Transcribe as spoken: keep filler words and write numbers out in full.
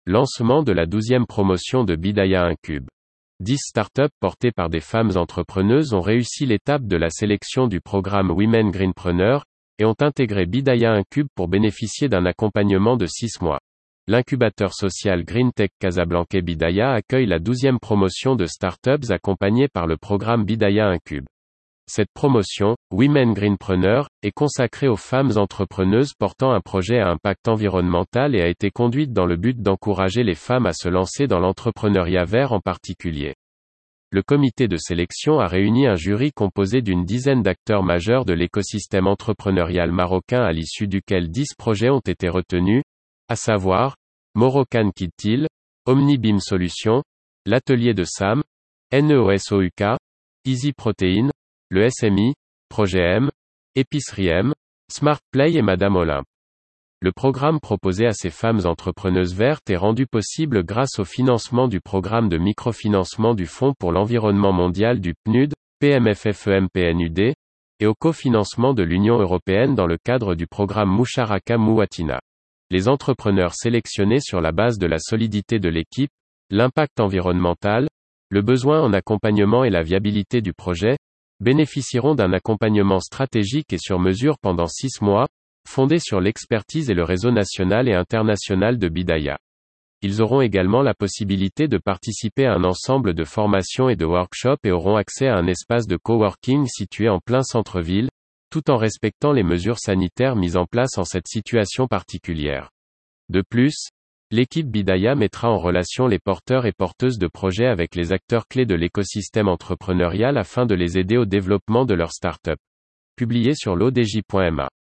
Lancement de la douzième promotion de Bidaya Incube. dix startups portées par des femmes entrepreneuses ont réussi l'étape de la sélection du programme Women Greenpreneur, et ont intégré Bidaya Incube pour bénéficier d'un accompagnement de six mois. L'incubateur social GreenTech Casablanca Bidaya accueille la douzième promotion de startups accompagnée par le programme Bidaya Incube. Cette promotion, Women Greenpreneur, est consacrée aux femmes entrepreneuses portant un projet à impact environnemental et a été conduite dans le but d'encourager les femmes à se lancer dans l'entrepreneuriat vert en particulier. Le comité de sélection a réuni un jury composé d'une dizaine d'acteurs majeurs de l'écosystème entrepreneurial marocain à l'issue duquel dix projets ont été retenus, à savoir, Moroccan Kidtil, Omnibim Solutions, l'Atelier de Sam, Neosouk, Easy Protein, le S M I, Projet M, Épicerie M, Smart Play et Madame Olympe. Le programme proposé à ces femmes entrepreneuses vertes est rendu possible grâce au financement du programme de microfinancement du Fonds pour l'environnement mondial du P N U D, P M F F E M P N U D, et au cofinancement de l'Union européenne dans le cadre du programme Musharaka Muwatina. Les entrepreneurs sélectionnés sur la base de la solidité de l'équipe, l'impact environnemental, le besoin en accompagnement et la viabilité du projet, bénéficieront d'un accompagnement stratégique et sur mesure pendant six mois, fondé sur l'expertise et le réseau national et international de Bidaya. Ils auront également la possibilité de participer à un ensemble de formations et de workshops et auront accès à un espace de coworking situé en plein centre-ville, tout en respectant les mesures sanitaires mises en place en cette situation particulière. De plus, l'équipe Bidaya mettra en relation les porteurs et porteuses de projets avec les acteurs clés de l'écosystème entrepreneurial afin de les aider au développement de leur start-up. Publié sur l'O D J point M A.